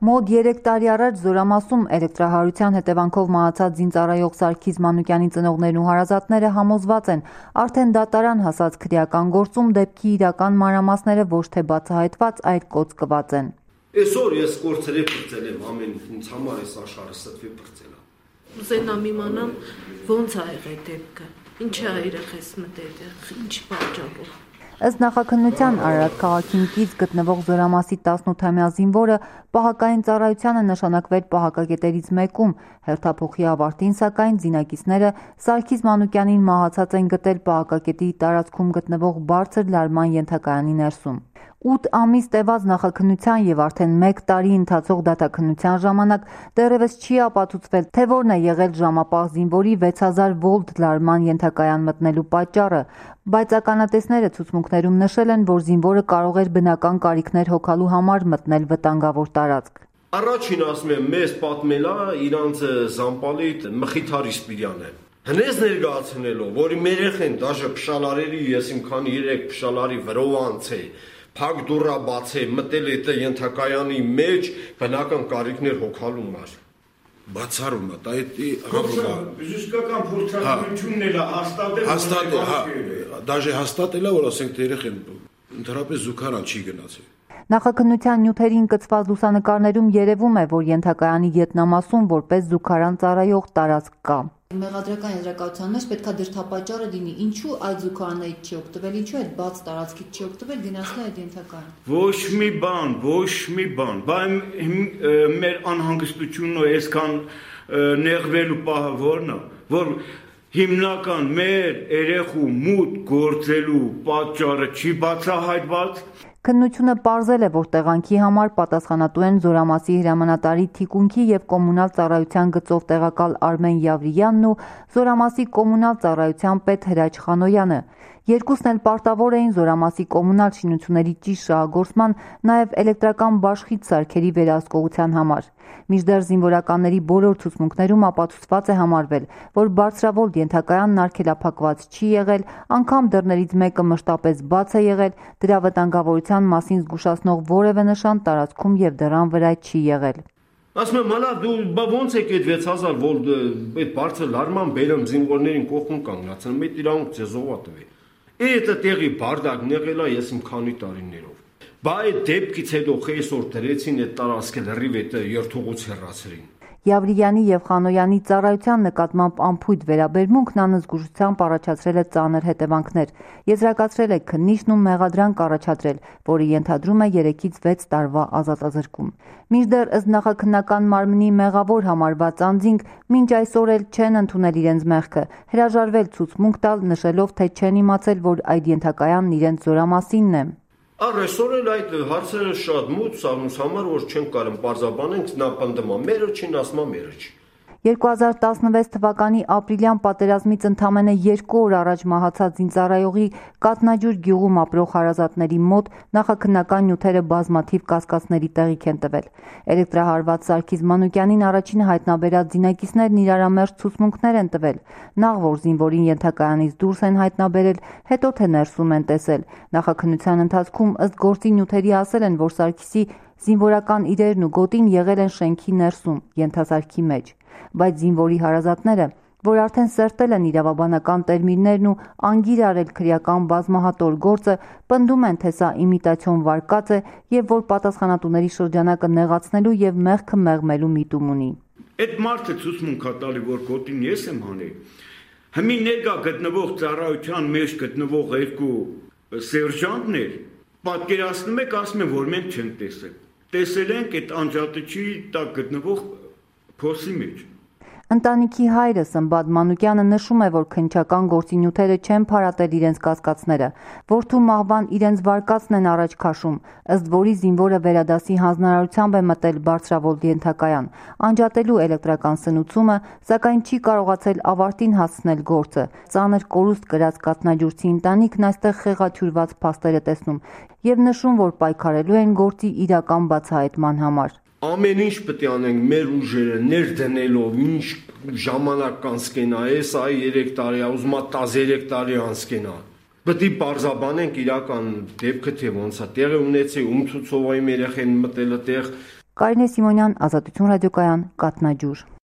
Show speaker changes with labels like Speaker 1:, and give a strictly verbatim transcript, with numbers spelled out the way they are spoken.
Speaker 1: Մոտ երեք տարի առաջ Զորամասում էլեկտրահարության հետևանքով մահացած զինծառայող Սարգիս Մանուկյանի ծնողներն ու հարազատները համոզված են, արդեն դատարան հասած քրեական գործում դեպքի իրական մանրամասները ոչ թե բացահայտված, այլ կոծկված են։
Speaker 2: Այսօր ես կորցրի փրկել եմ ամեն ինձ համար այս աշխարհը ստվի փրկել։
Speaker 3: Ուզենամ իմանամ ոնց ա եղել դեպքը, ինչ ա երեխես մտել, ինչ պատճառով։
Speaker 1: Ըստ նախաքննության Արարատ քաղաքին կից գտնվող Զորամասի տասնութամյա զինվորը պահակային ծառայությանը նշանակվել պահակակետերից մեկում, հերթափոխի ավարտին սակայն զինակիցները Սարգիս Մանուկյանին մահացած են գտել պահակակետի տարածքում գտնվող բարձր լարման ենթակայանի ներսում։ ութ ամիս տևած նախաքննության եւ արդեն մեկ տարի ընթացող դատաքննության ժամանակ դեռևս չի ապացուցվել, թե որն է եղել ժամապահ զինվորի վեց հազար վոլտ լարման ենթակայան մտնելու պատճառը, բայց ականատեսները ցուցմունքներում նշել են, որ զինվորը կարող էր բնական կարիքներ հոգալու համար մտնել վտանգավոր տարածք։
Speaker 2: Առաջին ասում եմ, մեզ պատմելա իրանց Զամպալիտ Մխիթարի Սպիրյանը։ Հնես ներկայացնելով, որի մեր երեխեն դաժե փշալարերի, ես իմ քանի երեք փշալարի վրով անցե, փակ դուռա բացե, մտել է ենթակայանի մեջ բնական կարիքներ հոգալու համար։ Բացառում է, դա է
Speaker 4: համբուրգա։ Բժշկական փորձառությունն էլ հաստատել,
Speaker 2: հաստատել, հա, դաժե հաստատել է, որ ասենք երեխեն ընդհանրապես զուգարան չի գնացել։
Speaker 1: Նախաքննության նյութերին կցված լուսանկարներում երևում է, որ ենթակայանի գետնամասում որպես զուգարան ծառայող տարածք կա։
Speaker 5: Մեղադրական եզրակացության մեջ պետք է դրդապատճառը լինի, ինչու այդ զուգարաններից չի օգտվել, ինչու այդ բաց տարածքից չի օգտվել, գնացել այդ ենթակայանը։
Speaker 4: Ոչ մի բան, ոչ մի բան, բայց մեր անհանգստությունն է այսքան նեղվելու պահը որն է, որ հիմնական մեր երեխու մուտք գործելու պատճառը չի բացահայտված։
Speaker 1: Քննությունը պարզել է, որ տեղանքի համար պատասխանատու են Զորամասի հրամանատարի թիկունքի եւ կոմունալ ծառայության գծով տեղակալ Արմեն Յավրիյանն ու Զորամասի կոմունալ ծառայության պետ Հրաչ Խանոյանը։ Երկուսն էլ պարտավոր էին Զորամասի կոմունալ շինությունների ճիշտ շահագործման, նաև էլեկտրական բաշխից սարքերի վերահսկողության համար։ Մինչդեռ զինվորականների բոլոր ցուցմունքներում ապացուցված է համարվել, որ բարձրավոլտ ենթակայանն արգելափակված չի եղել, անգամ դռներից մեկը մշտապես բաց է եղել, դրա վտանգավորության մասին զգուշացնող որևէ նշան տարածքում եւ դռան վրա չի եղել։
Speaker 2: Ասում եմ, մալա դու բա ոնց եք այդ վեց հազար վոլտ այդ բարձր լարման բերեմ զինվորներին կողքուն կանգնացնեմ, այդ իրանք ձեզովա տվի։ Էդը տեղի բարդակն եղել է ես իմ քանի տարիներով։ Բա այդ դեպքից հետո խեսօր դրեցին այդ տարածքը լրիվ այդ երթուղուց հեռացրին։
Speaker 1: Յավրիյանի եւ Խանոյանի ծառայության նկատմամբ անփույթ վերաբերմունքն անզգուշությամբ առաջացրել է ծանր հետևանքներ։ Եզրակացրել է քննիչն ու մեղադրանք առաջադրել, որը ենթադրում է երեքից վեց տարվա ազատազրկում։ Մինչդեռ ըստ նախաքննական մարմնի մեղավոր համարված անձինք մինչ այսօր էլ չեն ընդունել իրենց մեղքը, հրաժարվել ցուցմունք տալ, նշելով, թե չեն իմացել, որ այդ ենթակայանն իրենց Զորամասինն է։
Speaker 2: Այսօր էլ այդ հարցերը շատ մոտ սաղնուս համար, որ չեն կարում պարզաբանենք, նա պնդում է մերը չի, ասում է մերը չի։
Speaker 1: երկու հազար տասնվեց թվականի ապրիլյան պատերազմից ընդամենը երկու օր առաջ մահացած զինծառայողի Կատնաջուր գյուղում ապրող հարազատների մոտ նախաքննական նյութերը բազմաթիվ կասկածների տեղիք են տվել։ Էլեկտրահարված Սարգիս Մանուկյանին առաջին հայտնաբերած զինակիցներն իրարամերժ ցուցմունքներ են տվել։ Նախ որ զինվորին ենթակայանից դուրս են հայտնաբերել, հետո թե ներսում են տեսել։ Նախաքննության ընթացքում ըստ գործի նյութերի ասել են, որ Սարգիսի զինվորական իրերն ու գոտին եղել են շենքի ներսում, ենթասարքի մեջ, բայց զինվորի հարազատները, որ արդեն սերտել են իրավաբանական տերմիններն ու անգիր արել քրեական բազմահատոր գործը, պնդում են, թե սա իմիտացիոն վարկած է եւ որ պատասխանատուների շրջանակը նեղացնելու եւ մեղքը մեղմելու միտում ունի։
Speaker 4: Այդ մարդը ցուցմունք է տալի, որ գոտին ես եմ հանել։ Հիմի ներկա գտնվող ծառայության մեջ գտնվող երկու սերժանտներ պատկերացնում եք, ասում են, որ մենք չենք տեսել։ Տեսել ենք այդ անջատիչի տակ գտնվող փոսի մեջ։
Speaker 1: Ընտանիքի հայրը Սմբատ Մանուկյանը նշում է, որ քննչական գործի նյութերը չեն փարատել իրենց կասկածները, որդու մահվան իրենց վարկածն են առաջ քաշում, ըստ որի զինվորը վերադասի հանձնարարությամբ է մտել բարձրավոլտ ենթակայան, անջատելու էլեկտրական սնուցումը, սակայն չի կարողացել ավարտին հասցնել գործը։ Ծանր կորուստ կրած կատնաջուրցի ընտանիքն այստեղ խեղաթյուրված փաստեր է տեսնում եւ նշում, որ պայքարելու են գործի իրական բացահայտման համար։
Speaker 2: Ամեն ինչ պետք է անենք մեր ուժերը ներդնելով, ինչ ժամանակ կանցկենա, այս այ երեք տարի, ուզում եմ տասներեք տարի անցկենա։ Պետք է պարզաբանենք իրական դեպքը թե ոնց է տեղի ունեցել, ում ցուցով այն երեխեն մտել է տեղ,
Speaker 1: Կարինե Սիմոնյան, Ազատություն ռադիոկայան, Կատնաջուր։